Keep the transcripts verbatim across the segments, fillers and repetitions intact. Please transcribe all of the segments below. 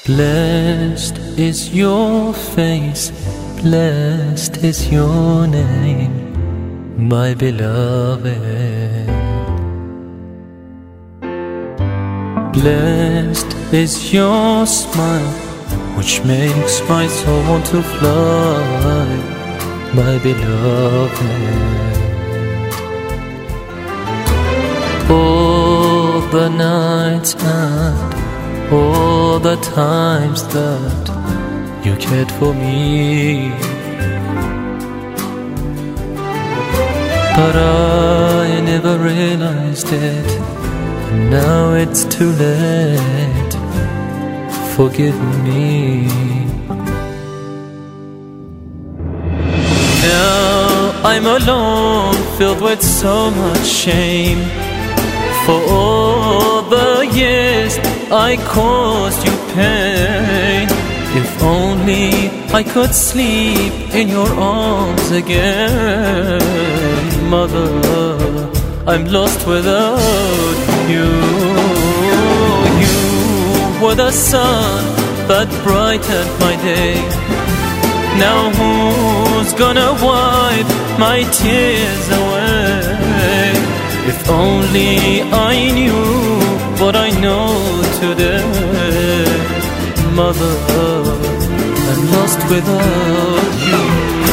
Blessed is your face, blessed is your name, my beloved. Blessed is your smile, which makes my soul to fly, my beloved. All the nights and all the times that you cared for me, but I never realized it, and now it's too late. Forgive me. Now I'm alone, filled with so much shame, for all the years I caused you pain. If only I could sleep in your arms again. Mother, I'm lost without you. You were the sun that brightened my day. Now who's gonna wipe my tears away? If only I knew what I know today. Mother, I'm lost without you.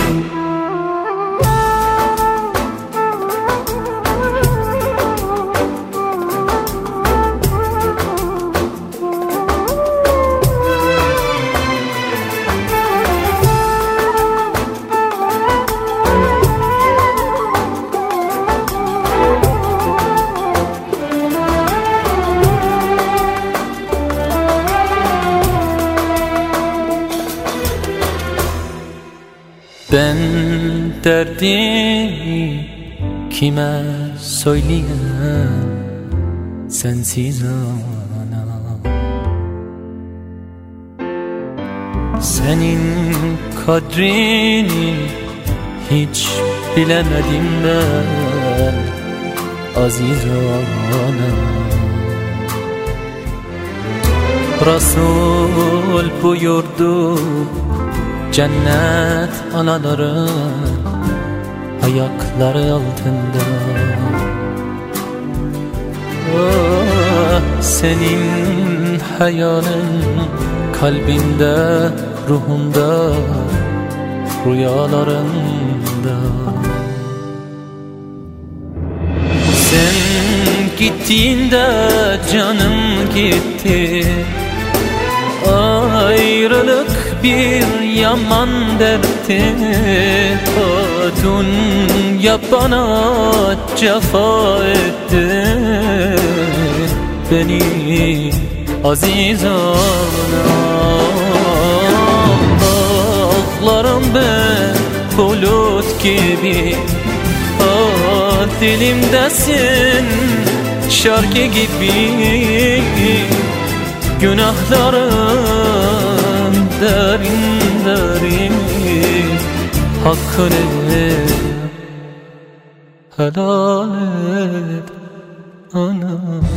Ben derdimi kime söyleyeyim, sensiz ana. Senin kadrini hiç bilemedim ben, aziz ana. Resul buyurdu, cennet anaların ayakları altında. Oh, senin hayalin kalbinde, ruhunda, rüyalarında. Sen gittiğinde canım gitti. Ayrılık bir yaman dertti. O dünya bana cefa etti. Beni aziz ana. Ağlarım ben bulut gibi. Ah, dilimdesin şarkı gibi. Günahlarım derin derin, hakkını helal et ana.